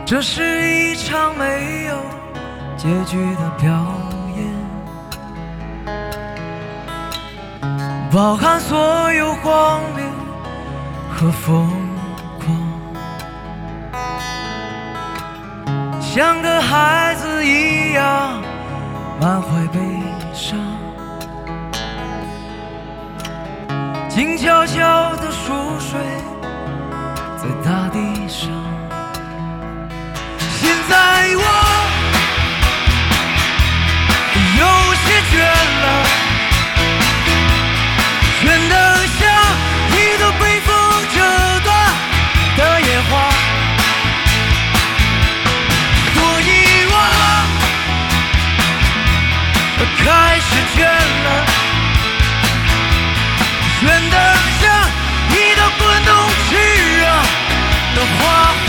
这是一场没有结局的表演，包含所有荒谬和疯狂，像个孩子一样满怀悲伤，静悄悄地熟睡在大地上。现在我有些倦了，倦得像一朵被风折断的野花，所以我开始倦了，倦得像一道滚动炽热的花。